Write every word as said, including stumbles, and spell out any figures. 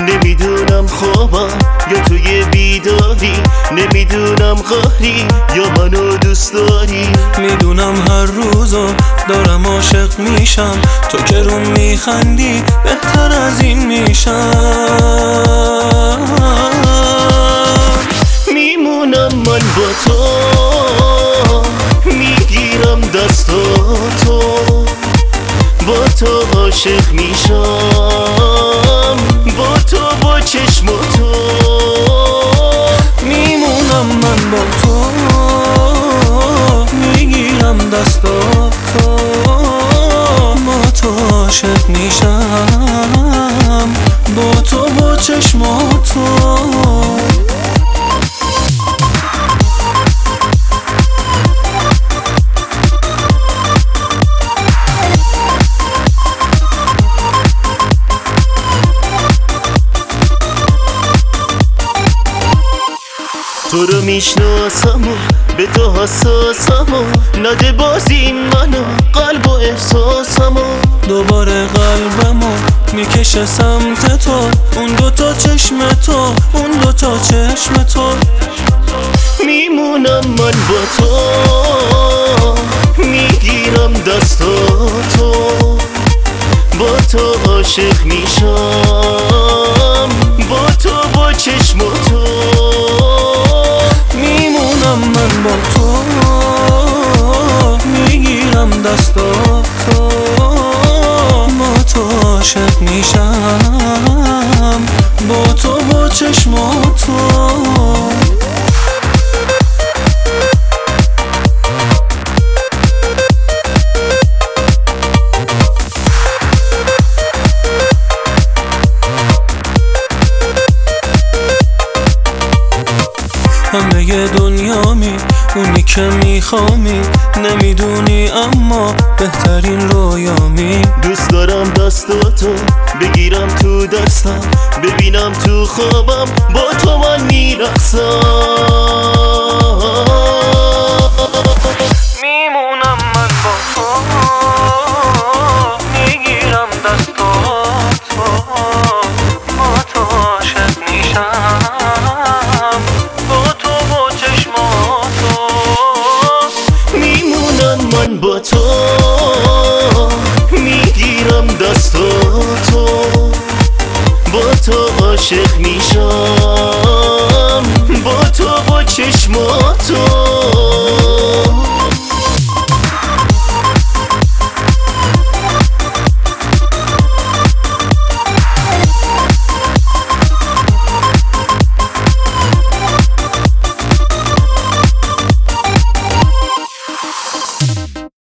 نمیدونم خوابم یا توی بیداری، نمیدونم قهری یا منو دوست داری. میدونم هر روزو دارم عاشق میشم، تو که رو میخندی بهتر از این میشم. میمونم من با تو، میگیرم دستاتو، با تو عاشق میشم، با تو با چشماتو. میمونم من با تو، میگیرم دستاتو، با تو عاشق میشم، با تو با چشماتو. تو رو میشناسم و به تو حساسم و نده بازی منو قلب و احساسم و دوباره قلبمو میکشه سمت تو، اون دوتا چشم تو، اون دوتا چشم تو. میمونم من با تو، میگیرم دستاتو، با تو عاشق میشم، با تو با چشماتو. میمونم من با تو، میگیرم دستاتو، با تو عاشق میشم، با تو با چشماتو. همه دنیامی، اونی که میخوامی، نمیدونی اما بهترین رویامی. دوست دارم دستاتو بگیرم تو دستم، ببینم تو خوابم با تو من میرقصم. میمونم من با تو، میگیرم دستاتو، با تو عاشق میشم، با تو با چشماتو. میمونم من با تو، میگیرم دستاتو، با تو عاشق میشم، با تو با چشماتو.